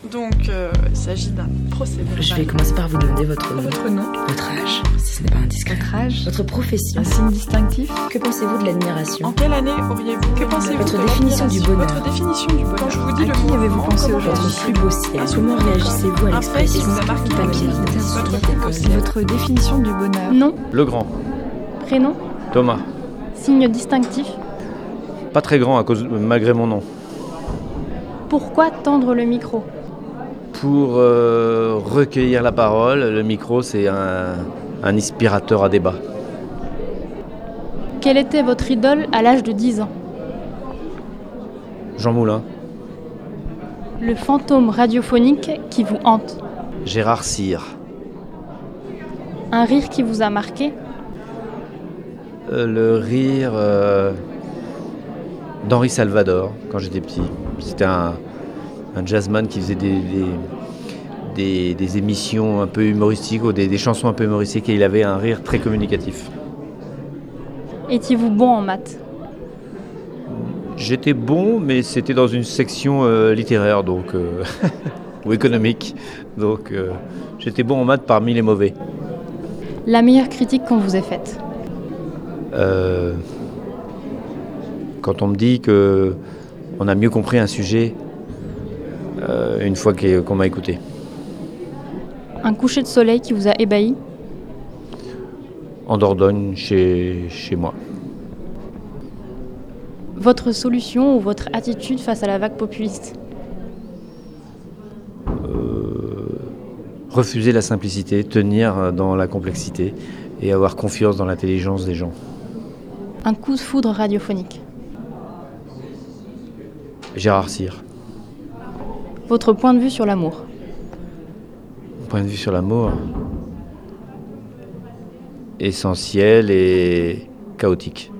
Donc, il s'agit d'un procès verbal. Je vais commencer par vous demander votre Votre nom, votre âge, si ce n'est pas indiscret. votre âge, Votre profession. un signe distinctif. Que pensez-vous de En l'admiration? quelle année auriez-vous Que pensez-vous Votre de définition du l'admiration? bonheur. Votre définition du bonheur. Quand je vous dis À le qui mot avez-vous enfant, pensé comment aujourd'hui? Votre réagissez-vous? plus beau ciel. Un Comment souvenir réagissez-vous à Un fait qui l'expression vous a marqué papier, votre plus beau école? ciel. Votre définition du bonheur. Nom, Le grand. prénom, Thomas. signe distinctif. Pas très grand malgré mon nom. Pourquoi tendre le micro? Pour recueillir la parole, le micro c'est un inspirateur à débat. Quelle était votre idole à l'âge de 10 ans? Jean Moulin. Le fantôme radiophonique qui vous hante. Gérard Cyr. Un rire qui vous a marqué. Le rire d'Henri Salvador quand j'étais petit. C'était un jazzman qui faisait des émissions un peu humoristiques ou des chansons un peu humoristiques et il avait un rire très communicatif. Étiez-vous bon en maths? J'étais bon, mais c'était dans une section littéraire donc, ou économique. Donc j'étais bon en maths parmi les mauvais. La meilleure critique qu'on vous ait faite? Quand on me dit qu'on a mieux compris un sujet une fois qu'on m'a écouté. Un coucher de soleil qui vous a ébahi? En Dordogne, chez moi. Votre solution ou votre attitude face à la vague populiste? Refuser la simplicité, tenir dans la complexité et avoir confiance dans l'intelligence des gens. Un coup de foudre radiophonique? Gérard Cyr. Votre point de vue sur l'amour? Mon point de vue sur l'amour, essentiel et chaotique.